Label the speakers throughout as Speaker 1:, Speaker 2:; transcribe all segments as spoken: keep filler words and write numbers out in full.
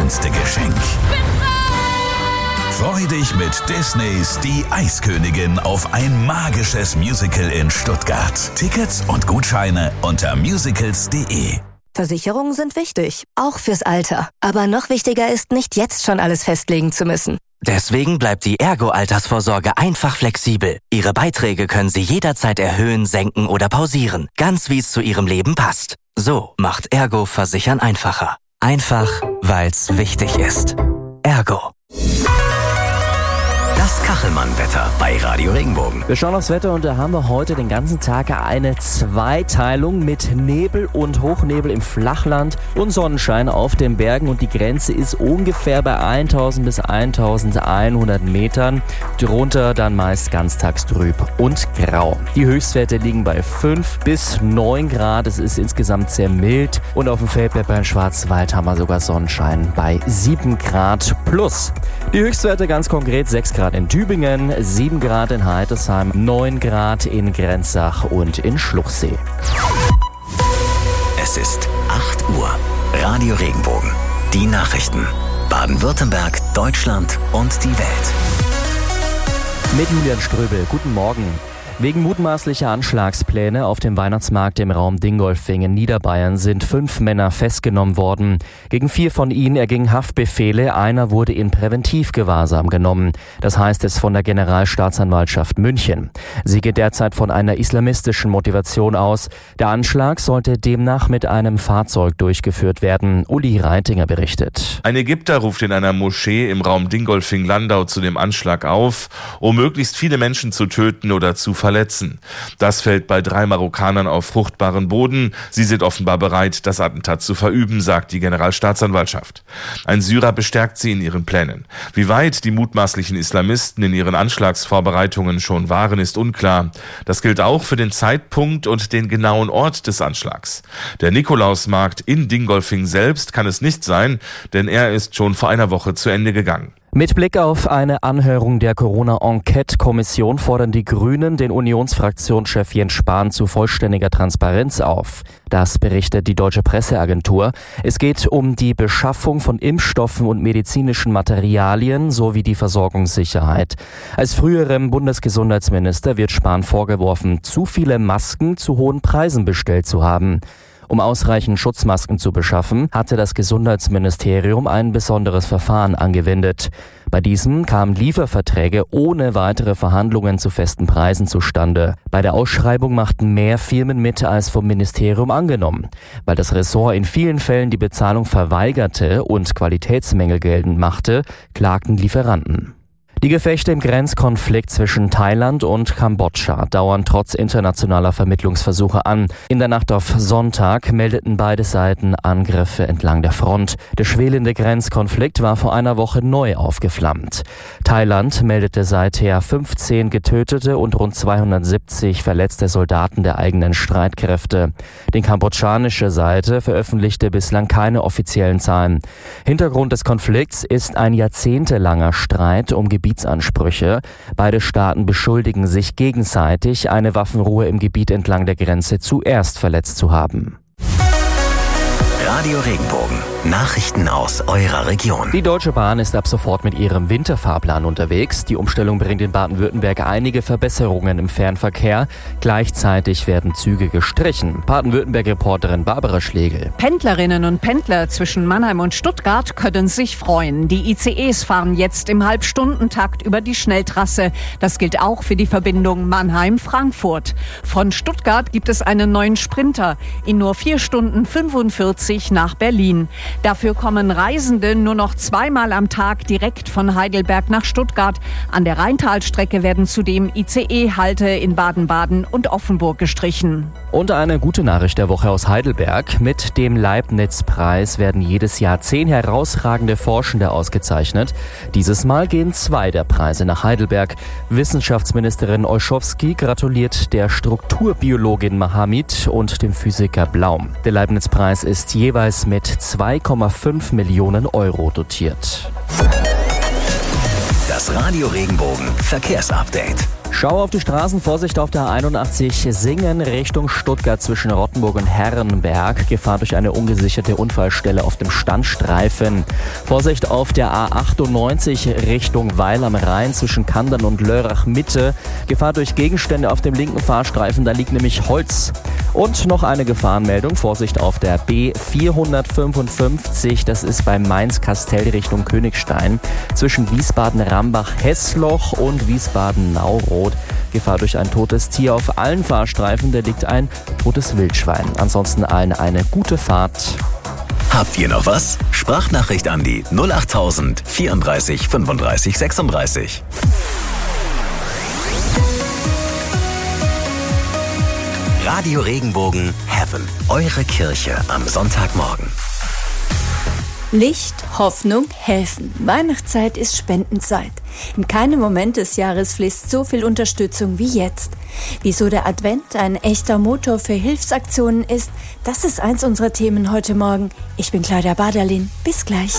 Speaker 1: schönste Geschenk. Freu dich mit Disneys Die Eiskönigin auf ein magisches Musical in Stuttgart. Tickets und Gutscheine unter musicals punkt de.
Speaker 2: Versicherungen sind wichtig, auch fürs Alter. Aber noch wichtiger ist, nicht jetzt schon alles festlegen zu müssen.
Speaker 3: Deswegen bleibt die Ergo-Altersvorsorge einfach flexibel. Ihre Beiträge können Sie jederzeit erhöhen, senken oder pausieren. Ganz wie es zu Ihrem Leben passt. So macht Ergo Versichern einfacher. Einfach, weil's wichtig ist. Ergo.
Speaker 4: Das Kachelmann-Wetter bei Radio Regenbogen.
Speaker 5: Wir schauen aufs Wetter und da haben wir heute den ganzen Tag eine Zweiteilung mit Nebel und Hochnebel im Flachland und Sonnenschein auf den Bergen und die Grenze ist ungefähr bei eintausend bis eintausendeinhundert Metern. Drunter dann meist ganztagstrüb und grau. Die Höchstwerte liegen bei fünf bis neun Grad. Es ist insgesamt sehr mild und auf dem Feldberg beim Schwarzwald haben wir sogar Sonnenschein bei sieben Grad plus. Die Höchstwerte ganz konkret sechs Grad in Tübingen, sieben Grad in Heidesheim, neun Grad in Grenzach und in Schluchsee.
Speaker 4: Es ist acht Uhr. Radio Regenbogen. Die Nachrichten. Baden-Württemberg, Deutschland und die Welt.
Speaker 5: Mit Julian Ströbel. Guten Morgen. Wegen mutmaßlicher Anschlagspläne auf dem Weihnachtsmarkt im Raum Dingolfing in Niederbayern sind fünf Männer festgenommen worden. Gegen vier von ihnen ergingen Haftbefehle, einer wurde in Präventivgewahrsam genommen. Das heißt es von der Generalstaatsanwaltschaft München. Sie geht derzeit von einer islamistischen Motivation aus. Der Anschlag sollte demnach mit einem Fahrzeug durchgeführt werden. Uli Reitinger berichtet.
Speaker 6: Ein Ägypter ruft in einer Moschee im Raum Dingolfing-Landau zu dem Anschlag auf, um möglichst viele Menschen zu töten oder zu verletzen. verletzen. Das fällt bei drei Marokkanern auf fruchtbaren Boden. Sie sind offenbar bereit, das Attentat zu verüben, sagt die Generalstaatsanwaltschaft. Ein Syrer bestärkt sie in ihren Plänen. Wie weit die mutmaßlichen Islamisten in ihren Anschlagsvorbereitungen schon waren, ist unklar. Das gilt auch für den Zeitpunkt und den genauen Ort des Anschlags. Der Nikolausmarkt in Dingolfing selbst kann es nicht sein, denn er ist schon vor einer Woche zu Ende gegangen.
Speaker 5: Mit Blick auf eine Anhörung der Corona-Enquete-Kommission fordern die Grünen den Unionsfraktionschef Jens Spahn zu vollständiger Transparenz auf. Das berichtet die Deutsche Presseagentur. Es geht um die Beschaffung von Impfstoffen und medizinischen Materialien sowie die Versorgungssicherheit. Als früherem Bundesgesundheitsminister wird Spahn vorgeworfen, zu viele Masken zu hohen Preisen bestellt zu haben. Um ausreichend Schutzmasken zu beschaffen, hatte das Gesundheitsministerium ein besonderes Verfahren angewendet. Bei diesem kamen Lieferverträge ohne weitere Verhandlungen zu festen Preisen zustande. Bei der Ausschreibung machten mehr Firmen mit als vom Ministerium angenommen. Weil das Ressort in vielen Fällen die Bezahlung verweigerte und Qualitätsmängel geltend machte, klagten Lieferanten. Die Gefechte im Grenzkonflikt zwischen Thailand und Kambodscha dauern trotz internationaler Vermittlungsversuche an. In der Nacht auf Sonntag meldeten beide Seiten Angriffe entlang der Front. Der schwelende Grenzkonflikt war vor einer Woche neu aufgeflammt. Thailand meldete seither fünfzehn getötete und rund zweihundertsiebzig verletzte Soldaten der eigenen Streitkräfte. Die kambodschanische Seite veröffentlichte bislang keine offiziellen Zahlen. Hintergrund des Konflikts ist ein jahrzehntelanger Streit um Gebiete Gebietsansprüche. Beide Staaten beschuldigen sich gegenseitig, eine Waffenruhe im Gebiet entlang der Grenze zuerst verletzt zu haben.
Speaker 4: Radio Regenbogen. Nachrichten aus eurer Region.
Speaker 5: Die Deutsche Bahn ist ab sofort mit ihrem Winterfahrplan unterwegs. Die Umstellung bringt in Baden-Württemberg einige Verbesserungen im Fernverkehr. Gleichzeitig werden Züge gestrichen. Baden-Württemberg-Reporterin Barbara Schlegel.
Speaker 7: Pendlerinnen und Pendler zwischen Mannheim und Stuttgart können sich freuen. Die I C Es fahren jetzt im Halbstundentakt über die Schnelltrasse. Das gilt auch für die Verbindung Mannheim-Frankfurt. Von Stuttgart gibt es einen neuen Sprinter. In nur vier Stunden fünfundvierzig nach Berlin. Dafür kommen Reisende nur noch zweimal am Tag direkt von Heidelberg nach Stuttgart. An der Rheintalstrecke werden zudem I C E-Halte in Baden-Baden und Offenburg gestrichen.
Speaker 5: Und eine gute Nachricht der Woche aus Heidelberg. Mit dem Leibniz-Preis werden jedes Jahr zehn herausragende Forschende ausgezeichnet. Dieses Mal gehen zwei der Preise nach Heidelberg. Wissenschaftsministerin Olschowski gratuliert der Strukturbiologin Mahamid und dem Physiker Blaum. Der Leibniz-Preis ist jeweils mit zwei Komma fünf Millionen Euro dotiert.
Speaker 4: Das Radio Regenbogen Verkehrsupdate.
Speaker 5: Schau auf die Straßen, Vorsicht auf der A einundachtzig Singen Richtung Stuttgart zwischen Rottenburg und Herrenberg. Gefahr durch eine ungesicherte Unfallstelle auf dem Standstreifen. Vorsicht auf der A achtundneunzig Richtung Weil am Rhein zwischen Kandern und Lörrach Mitte. Gefahr durch Gegenstände auf dem linken Fahrstreifen, da liegt nämlich Holz. Und noch eine Gefahrenmeldung, Vorsicht auf der B vierhundertfünfundfünfzig, das ist bei Mainz-Kastell Richtung Königstein zwischen Wiesbaden-Rambach-Hessloch und Wiesbaden-Nauroth. Gefahr durch ein totes Tier auf allen Fahrstreifen, da liegt ein totes Wildschwein. Ansonsten allen eine gute Fahrt.
Speaker 4: Habt ihr noch was? Sprachnachricht an die null achttausend vierunddreißig fünfunddreißig sechsunddreißig. Radio Regenbogen Heaven, eure Kirche am Sonntagmorgen.
Speaker 8: Licht, Hoffnung, helfen. Weihnachtszeit ist Spendenzeit. In keinem Moment des Jahres fließt so viel Unterstützung wie jetzt. Wieso der Advent ein echter Motor für Hilfsaktionen ist, das ist eins unserer Themen heute Morgen. Ich bin Claudia Baderlin. Bis gleich.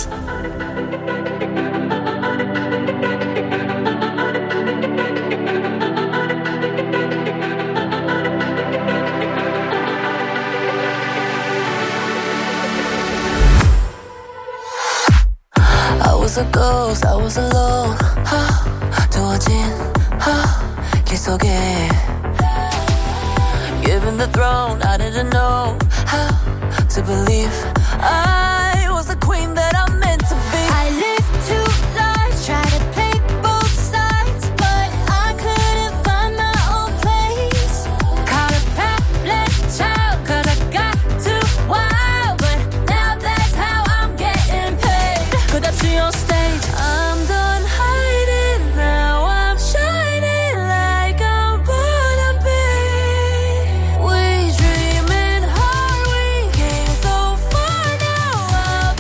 Speaker 9: I was a ghost, I was alone. 두어진 길 속에 Given the throne, I didn't know how to believe I was the queen that I'm meant to be. I lived two lives, tried to play both sides, but I couldn't find my own place. Caught a problem child, cause I got too wild, but now that's how I'm getting paid. Could I see on stage? I'm done hiding, now I'm shining like I'm born to be. We dreaming hard, we came so far, now I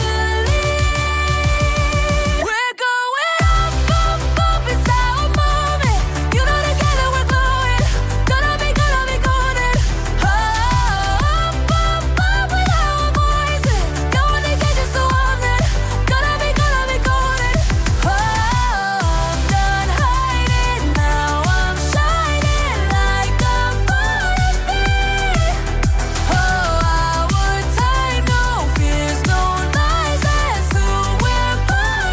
Speaker 9: believe. We're going up, up, up, it's our moment. You know together we're glowing, gonna be, gonna be golden. Up, up, up with our voices, going to get you so on it. Gonna be, gonna be golden. Oh, I'm done hiding, now I'm shining like I'm born to be. Oh, our time, no fears, no lies, that's who we're born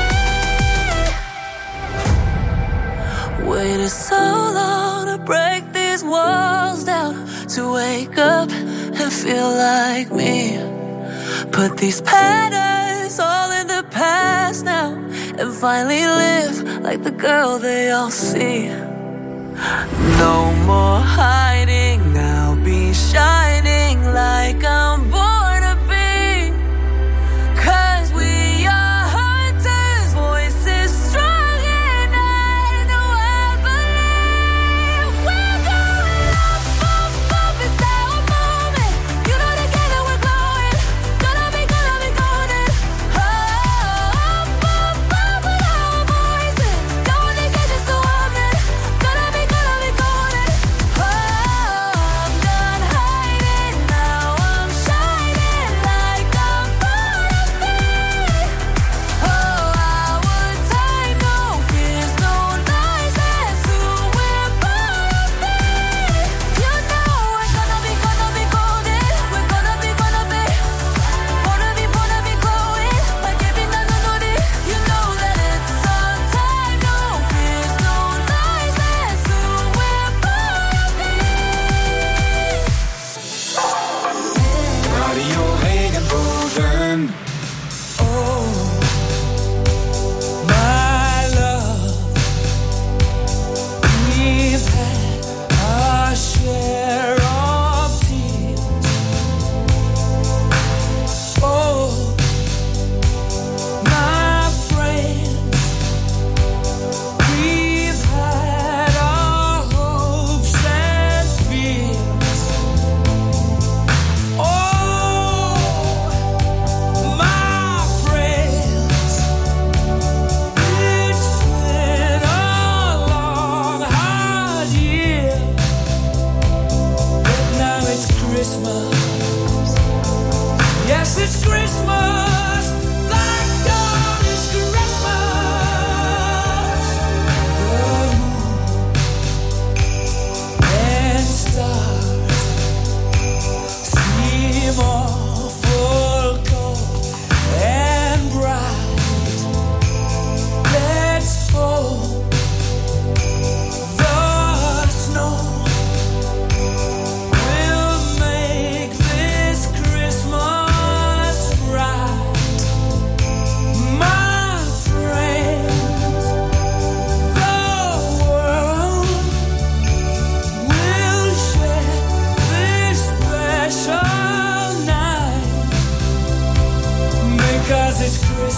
Speaker 9: to be. Waited so long to break these walls down, to wake up and feel like me. Put these patterns all in the past now, and finally live like the girl they all see. No more hiding, now be shining like I'm born to be. Cause we are hunters, voices strong and I know I believe. We're going up, up, up, it's our moment. You know together we're glowing, gonna be, gonna be golden. Oh, up, up, up with our voices, going to get you so on it. Gonna be, gonna be golden. Oh, I'm done hiding, now I'm shining.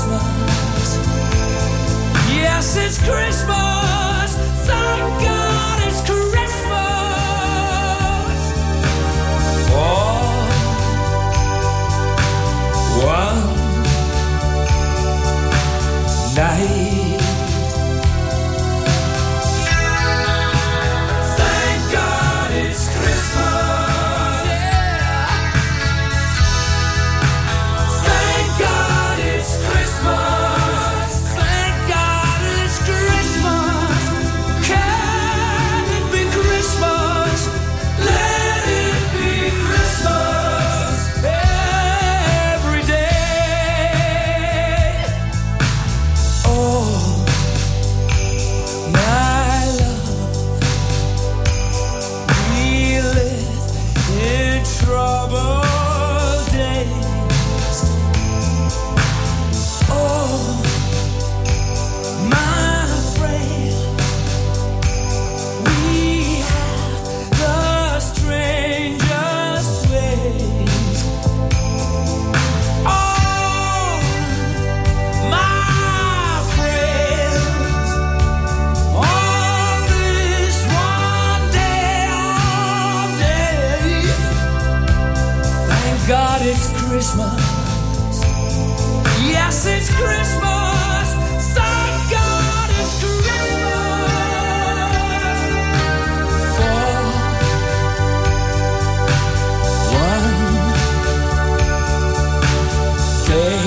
Speaker 9: Christmas. Yes, it's Christmas. Thank God it's Christmas. For one night. Christmas. Yes, it's Christmas. Thank God it's Christmas. For one day.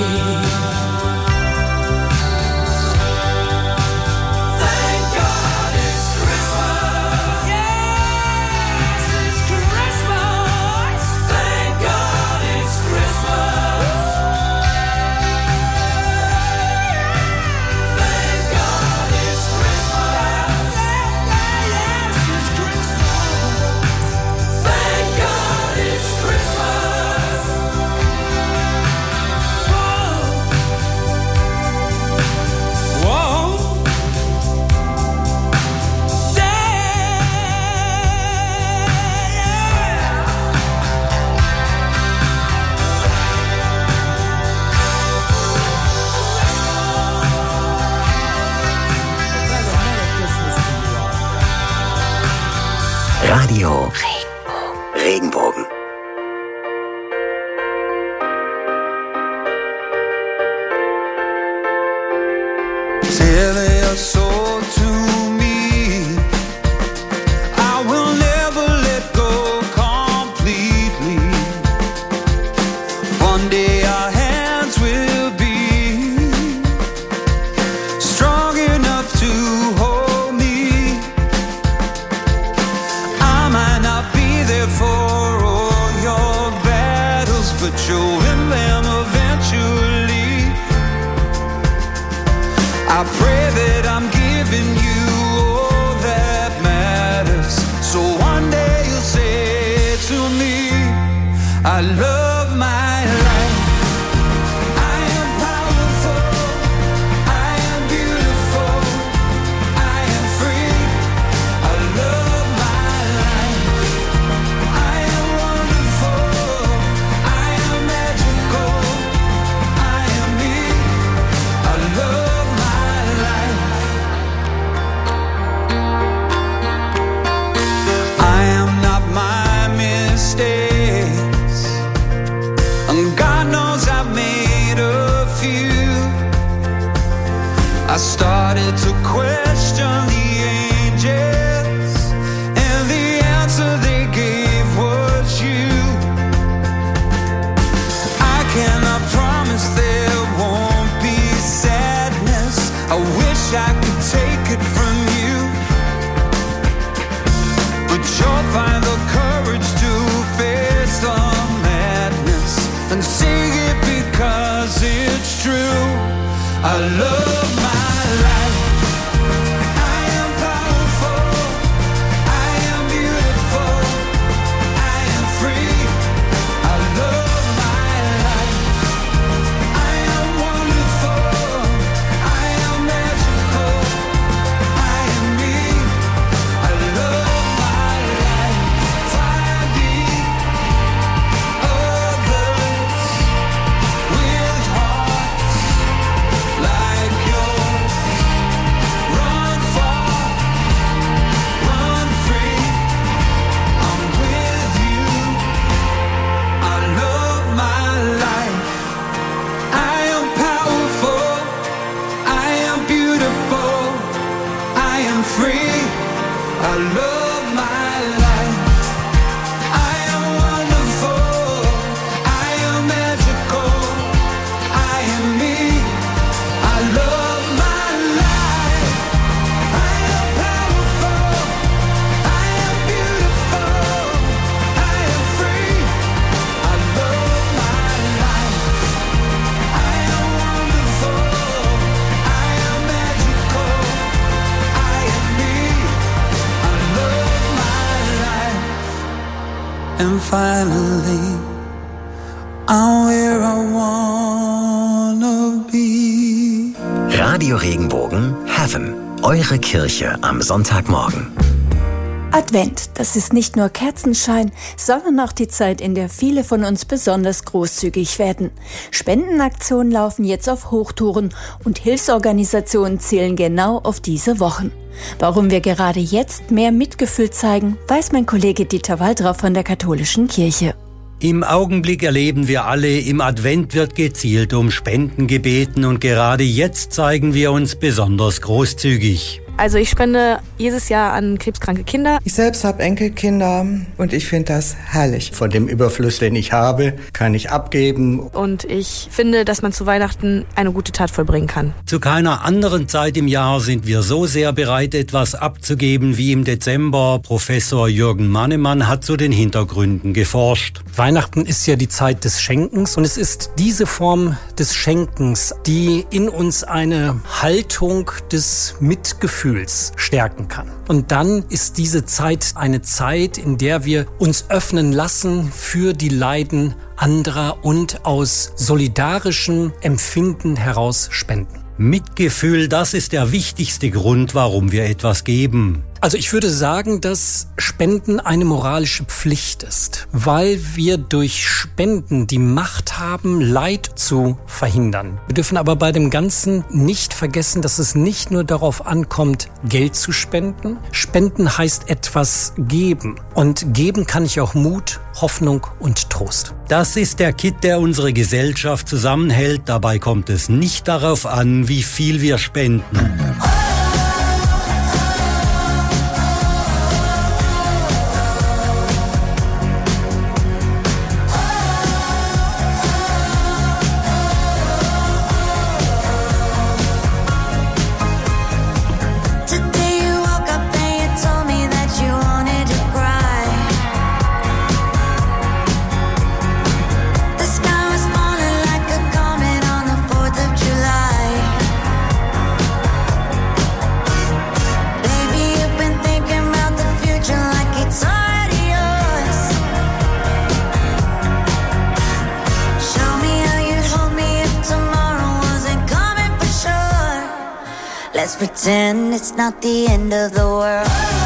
Speaker 9: Thank God it's Christmas. Yes, it's Christmas. Thank God it's Christmas. Thank God it's Christmas. Yes, it's Christmas. Thank God it's Christmas. Whoa, whoa,
Speaker 4: Radio Regenbogen.
Speaker 10: Tell your soul to me. I will never let go completely. One day our hands will be strong enough to hold me. I might not be there for all your battles, but you'll win them eventually. I pray that I'm giving you all that matters. So one day you'll say to me, I love my life. I am powerful. I am beautiful. I am free. I love my life. I am wonderful. I am magical. I am me. I love my life. I am not my mistakes, and God knows I've made a few. I started to question the angels, and the answer they gave was you. I cannot promise there won't be sadness. I wish I could take it from you, but you'll find the courage to face the madness and sing it because it's true. I love my life. I am powerful. I am beautiful. I am free. I love my life. I am wonderful. I am magical. I am me. I love my life. Fire deep, others with hearts and finally I'm where I wanna be.
Speaker 4: Radio Regenbogen Heaven, eure Kirche am Sonntagmorgen.
Speaker 8: Advent, das ist nicht nur Kerzenschein, sondern auch die Zeit, in der viele von uns besonders großzügig werden. Spendenaktionen laufen jetzt auf Hochtouren und Hilfsorganisationen zählen genau auf diese Wochen. Warum wir gerade jetzt mehr Mitgefühl zeigen, weiß mein Kollege Dieter Waldrauf von der Katholischen Kirche.
Speaker 11: Im Augenblick erleben wir alle, im Advent wird gezielt um Spenden gebeten und gerade jetzt zeigen wir uns besonders großzügig.
Speaker 12: Also ich spende jedes Jahr an krebskranke Kinder.
Speaker 13: Ich selbst habe Enkelkinder und ich finde das herrlich.
Speaker 11: Von dem Überfluss, den ich habe, kann ich abgeben.
Speaker 12: Und ich finde, dass man zu Weihnachten eine gute Tat vollbringen kann.
Speaker 11: Zu keiner anderen Zeit im Jahr sind wir so sehr bereit, etwas abzugeben wie im Dezember. Professor Jürgen Mannemann hat zu den Hintergründen geforscht.
Speaker 14: Weihnachten ist ja die Zeit des Schenkens und es ist diese Form des Schenkens, die in uns eine Haltung des Mitgefühls stärken kann. Und dann ist diese Zeit eine Zeit, in der wir uns öffnen lassen für die Leiden anderer und aus solidarischem Empfinden heraus spenden.
Speaker 11: Mitgefühl, das ist der wichtigste Grund, warum wir etwas geben.
Speaker 14: Also ich würde sagen, dass Spenden eine moralische Pflicht ist, weil wir durch Spenden die Macht haben, Leid zu verhindern. Wir dürfen aber bei dem Ganzen nicht vergessen, dass es nicht nur darauf ankommt, Geld zu spenden. Spenden heißt etwas geben. Und geben kann ich auch Mut, Hoffnung und Trost.
Speaker 11: Das ist der Kitt, der unsere Gesellschaft zusammenhält. Dabei kommt es nicht darauf an, wie viel wir spenden.
Speaker 15: Let's pretend it's not the end of the world.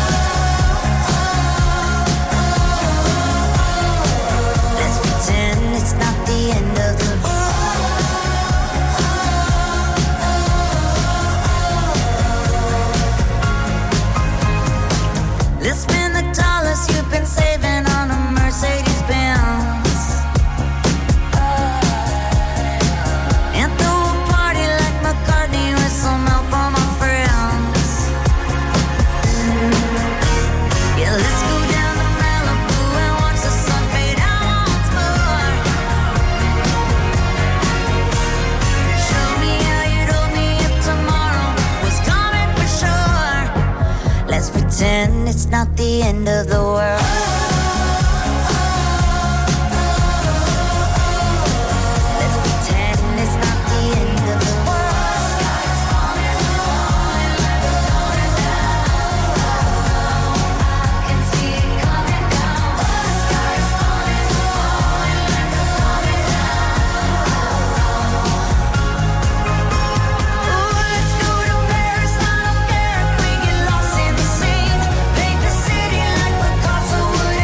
Speaker 15: Let's pretend it's not the end of the world. Let's spend the dollars you've been saving on a Mercedes Benz. And throw a party like McCartney with some help on my friends. Yeah, let's go down to Malibu and watch the sun fade out once more. Show me how you told me if tomorrow was coming for sure. Let's pretend it's not the end of the world. Let's pretend it's not the end of the world. Sky's falling, falling like a falling down. I can see it coming down. The sky's falling, falling like a falling down. Ooh, let's go to Paris. I don't care if we get lost in the scene. Paint the city like Picasso would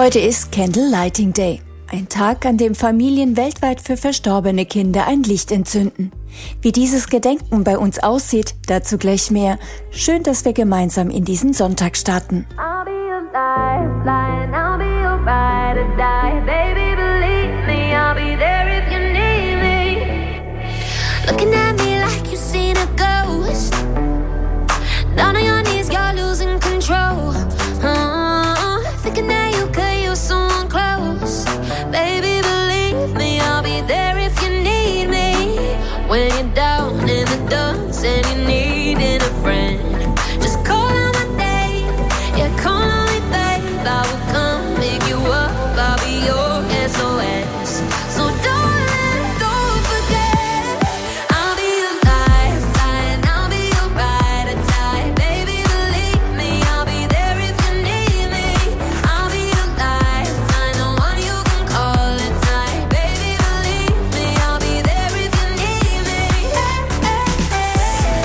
Speaker 8: Heute ist Candle Lighting Day. Ein Tag, an dem Familien weltweit für verstorbene Kinder ein Licht entzünden. Wie dieses Gedenken bei uns aussieht, dazu gleich mehr. Schön, dass wir gemeinsam in diesen Sonntag starten.
Speaker 15: I'll be your lifeline, I'll be your ride or die. Baby, believe me, I'll be there if you need me. Looking at me like you've seen a ghost. Down on your knees, you're losing control. Uh, thinking that you could use someone close. Baby, believe me, I'll be there if you need me. When you're down in the dumps and you're needing a friend, just call out my name, yeah, call on me, babe. I will come pick you up, I'll be your S O S. So don't let go, forget. I'll be your lifeline, I'll be your ride or die. Baby, believe me, I'll be there if you need me. I'll be your lifeline, the one you can call at night. Baby, believe me, I'll be there if you need me. Hey, hey, hey.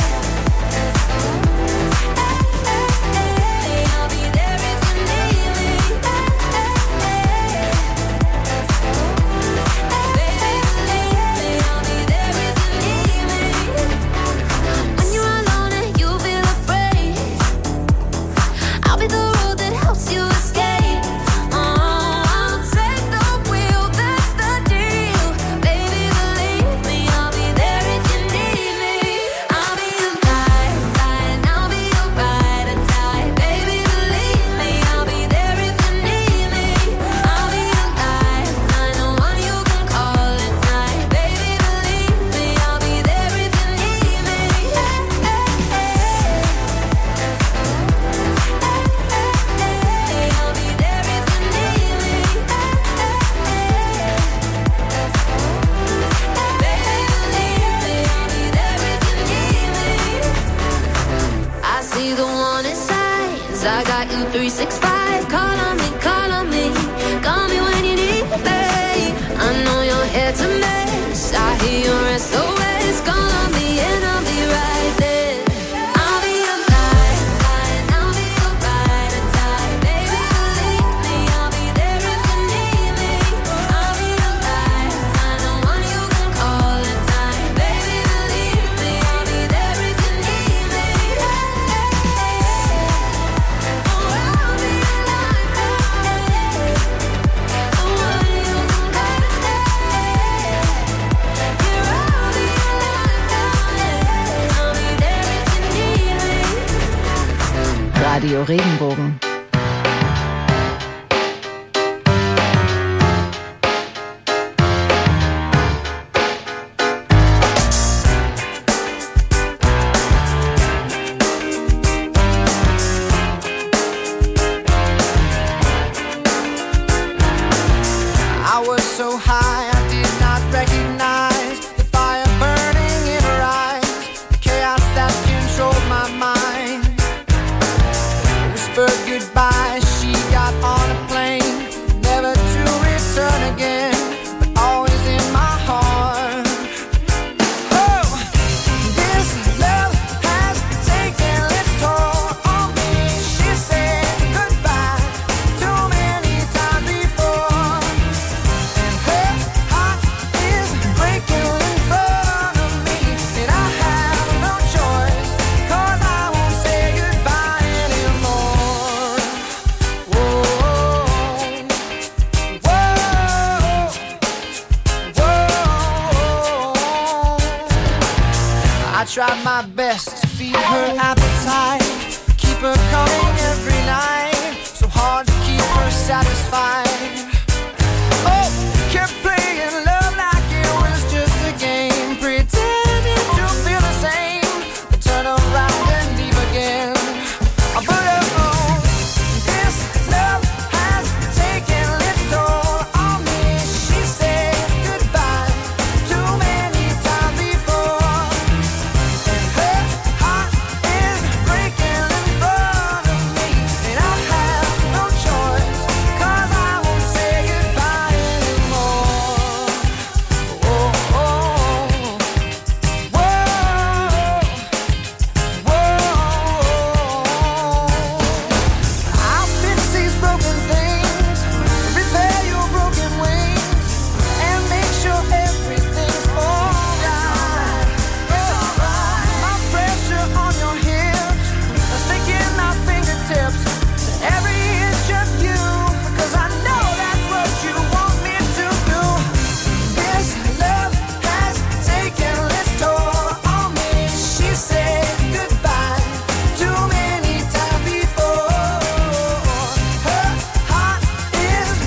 Speaker 15: Hey, I'll be there if you need me. Baby, believe me, I'll be there if you need me. When you're alone and you feel afraid, I'll be the road that helps you escape. Oh, I'll take the wheel, that's the deal. Baby, believe me, I'll be there if you need me. I'll be your lifeline, I'll be your ride or die. Baby, believe me, I'll be there if you need me. I'll be your lifeline, the one you can call at night. Baby, believe me, I'll be there if you need me. Hey, hey, hey. Hey, I'll be there if you need me. Baby, believe me, I'll be there if you need me. I see the warning signs, I got you three sixty-five. Call on me, call on me, call me when you need me. I know your head's a mess, I hear your S O S. Call on me and I'll be right there. I'll be your lifeline, I'll be your ride or die. Baby, believe me, I'll be there if you need me. I'll be your lifeline, the one you can call at night. Baby, believe me, I'll be there if you need me. Oh, I'll be your lifeline, the one you can call at night. Yeah, I'll be your lifeline, I'll be there if you need me.
Speaker 16: Radio Regenbogen.
Speaker 10: I was so high I did not recognize the fire burning in her eyes, the chaos that controlled my mind. Whispered goodbye, she got on a plane, never to return again, but always in my heart. Oh, this love has taken its toll on me. She said goodbye too many times before. Her heart is breaking in front of me, and I have no choice, 'cause I won't say goodbye anymore. Whoa, whoa, whoa. I tried my best to feed her appetite, keep her calm